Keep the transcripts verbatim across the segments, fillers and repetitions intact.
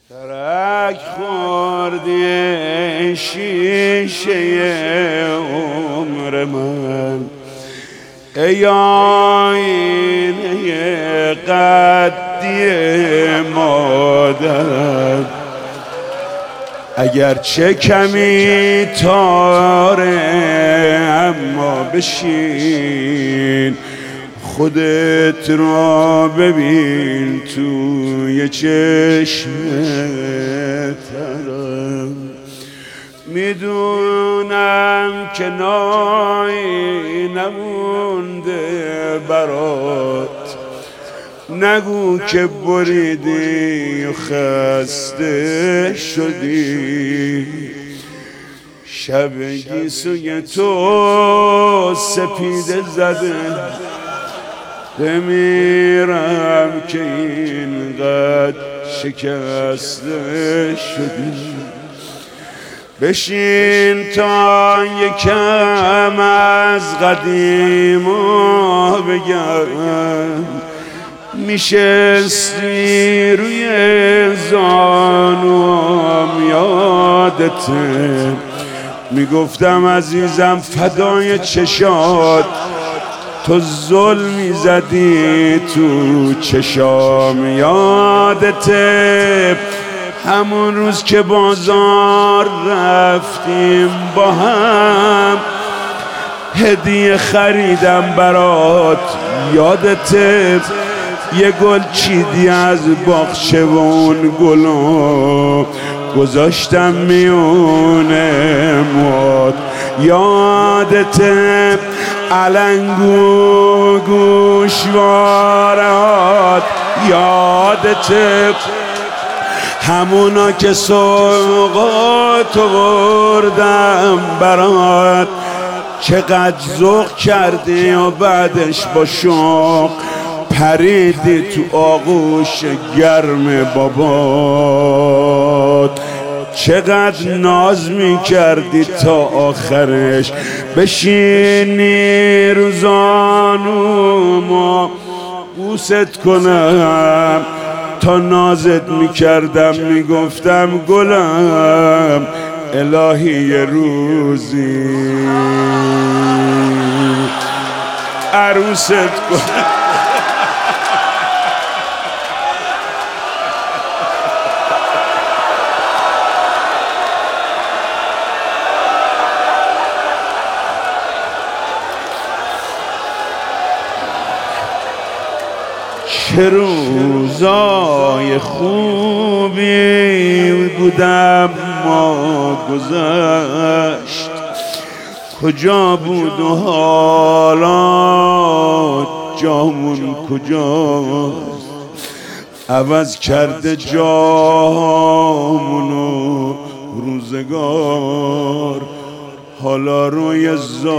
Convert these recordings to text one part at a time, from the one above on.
ترک خوردی شیشه عمر من، ای آینه قدی مادرم. اگر چه کمی تاره اما بشین، خودت را ببین توی چشم ترم. میدونم که نایی نمونده برات، نگو که بریدی و خسته شدی. شب گیسوی تو سپیده زده، بمیرم که اینقدر شکسته شدی. بشین تا یکم از قدیما بگم، میشستی روی زانوام یادته، میگفتم عزیزم فدای چشات، تو ظلمی زدی تو چشام. یادته همون روز که بازار رفتیم با هم، هدیه خریدم برات. یادته یه گل چیدی از باغچه و اون گلو گذاشتم میونه موات. یادته علنگو گوشوارات، یادته همونا که سوقات بردم برات، چقدر ذوق کردی و بعدش با شوق پریدی تو آغوش گرم بابات. چقدر ناز می کردی تا آخرش بشینی رو زانوم بوست کنم. تا نازت می کردم می گفتم گلم، الهی یه روزی عروست کنم. چه روزای خوبی بودم ما گذشت، کجا بود و حالا جامون کجاست؟ عوض کرده جامونو روزگار، حالا روی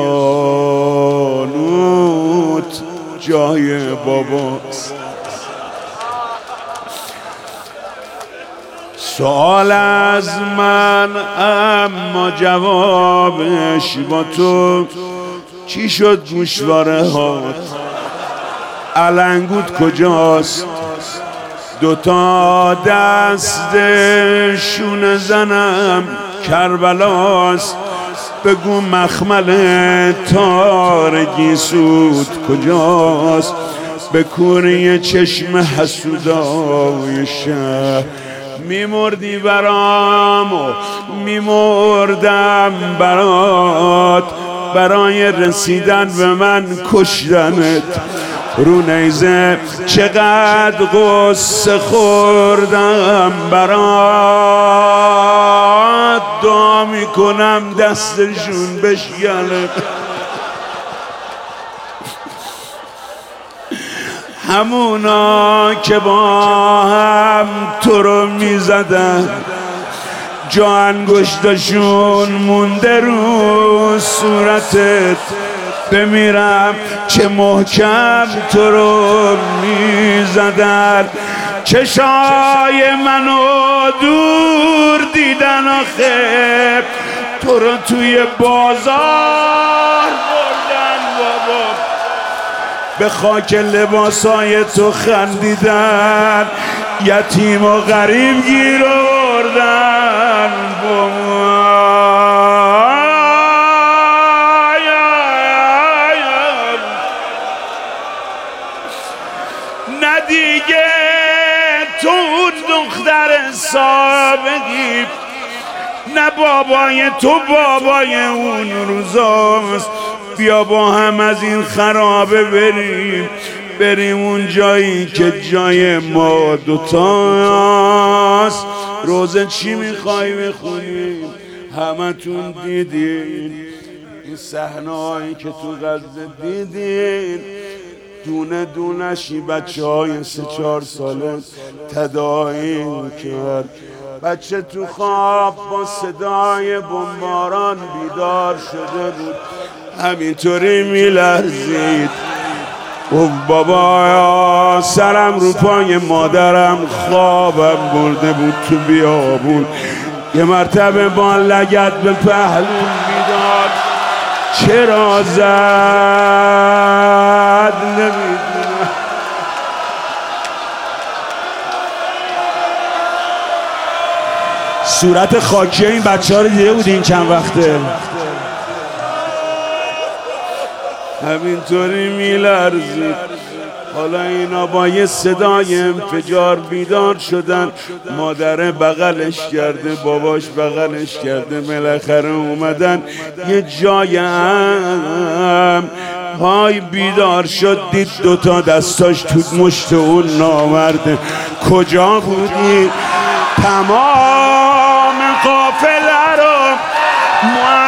زانوت جای باباست. سوال از من اما جوابش با تو، چی شد گوشواره هات؟ علنگوت کجاست؟ دوتا دستشون زنم کربلاست، بگو مخمل تارگی سود کجاست؟ به کوری چشم حسودای شهر میمردی برام و میمردم برات، برای رسیدن به من کشتنت. رو نیزه چقدر غصه خوردم برات، دعا میکنم دستشون بشکنه. همونا که با هم تو رو میزدن، جا انگشتشون مونده رو صورتت. بمیرم چه محکم تو رو میزدن، چشای منو دور دیدن آخه، تو رو توی بازار بردن بابا. به خاک لباسای تو خندیدن، یتیم و غریب گیر آوردن نه دیگه تو دختر سابقی، نه بابای تو بابای اون روزاست. بیا با هم از این خرابه بریم، بریم اون جایی که جای ما دوتاست. روزه چی میخوای بخونیم؟ همه تون دیدین این صحنه هایی که تو غزه دیدین، دونه دونشی بچه های سه چهار ساله تداعی کرد. بچه تو خواب با صدای بمباران بیدار شده بود، همینطوری میلرزید. او بابا سرم رو پای مادرم، خوابم برده بود تو بیابون. یه مرتبه با لگد به پهلون میداد، چرا زد نمیدونم. صورت خاکی این بچه ها رو دیده بودی این چند وقته؟ همینطوری میلرزید. حالا اینا با یه صدای انفجار بیدار شدن. مادر بغلش کرده، باباش بغلش کرده، بالاخره اومدن یه جای امن. های بیدار شد، دید دوتا دستاش تو مشت اون نامرده. کجا بودی؟ تمام قافله رو